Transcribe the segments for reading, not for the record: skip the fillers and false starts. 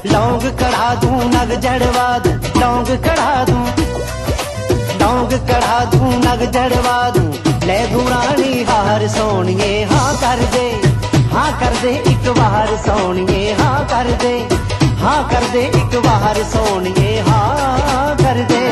लौंग कढ़ा दूं नग जड़वा दूं, लौंग कढ़ा दूं, लौंग कढ़ा दूं नग जड़वा दूं, ले गुरानी हार सोनिए हाँ कर दे, हाँ कर दे एक बार सोनिए हाँ कर दे, हाँ कर दे एक बार सोनिए हाँ कर दे।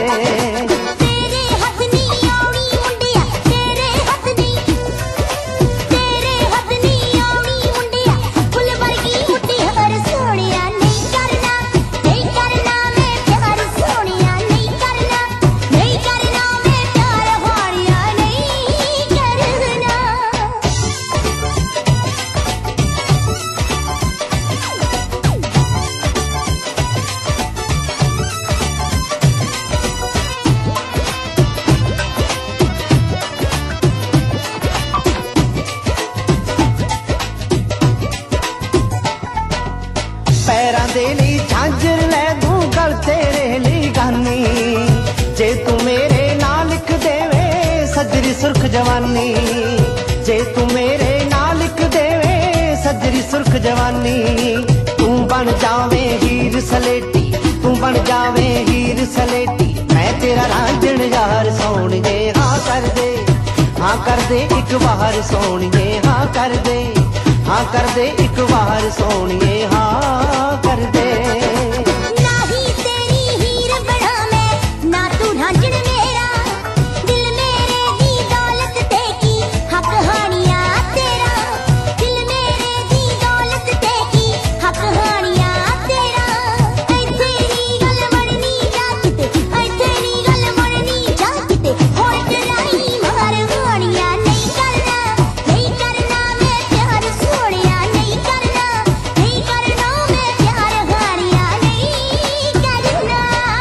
पैरां दे लई झांझर लै दूं गल तेरे लई गानी, जे तू मेरे नाल लिख देवे सजरी सुर्ख जवानी, जे तू मेरे नाल लिख देवे सजरी सुर्ख जवानी, तू बन जावे हीर सलेटी, तू बन जावे हीर सलेटी, मैं तेरा रांझण यार सोनिए हाँ कर दे, हाँ कर दे एक बार सोनिए हाँ कर दे, हाँ कर दे एक बार सोनिए हाँ कर दे। ना ही तेरी हीर बना मैं ना तू रांझण मेरा, दिल मेरे दी दौलत ते की हक हानिया तेरा, दिल मेरे दी दौलत ते की हक हानिया तेरा, ऐथे नी गल बननी जा किते, ऐथे नी गल बननी जा किते, होए डराई मार हानिया नहीं करना, नहीं करना मैं प्यार सोनिया नहीं करना, नहीं करना मैं प्यार हानिया नहीं करना।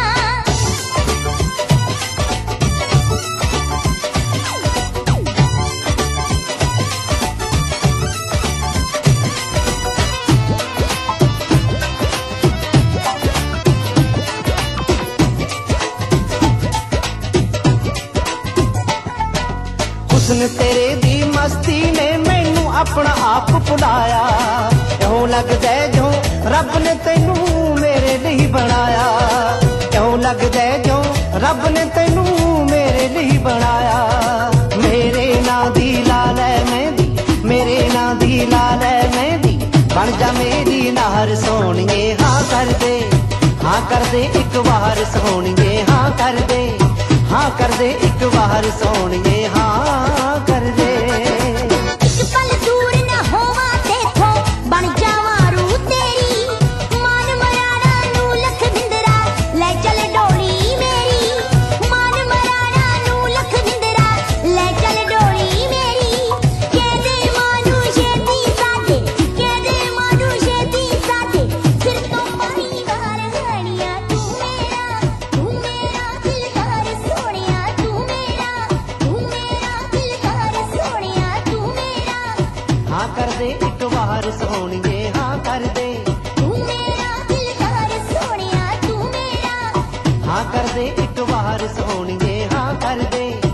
हुस्न तेरे दी मस्ती ने मैनू अपना आप भुलाया, क्यों लगदा जो रब ने तैनू मेरे लिए बनाया, क्यों लगदा जो रब ने तैनू मेरे लिए बनाया, मेरे नां दी लाल है मेहंदी, मेरे नां दी लाल है मेहंदी, बन जा मेरी नार सोनिए हाँ कर दे, हाँ कर दे एक बार सोनिए हाँ कर दे, हाँ कर दे एक बार सोनिए हाँ कर दे। एक पल दूर न होवा तेथों बन जावा रू तेरी, मान मराना नू लख बिंदरा ले चल डोली मेरी, मान मराना नू लख बिंदरा ले चल डोली मेरी, कह दे मानू छेती साथे, कह दे मानू छेती साथे, सिर तो पानी बाहर हानिया तू मेरा दिलदार सोनिया तू मेरा दिलदार सोनिया तू मेरा, हाँ कर दे एक बार सोनिए हाँ कर दे, तू मेरा दिलदार सोनिया तू मेरा, हाँ कर दे एक बार सोनिए हाँ कर दे।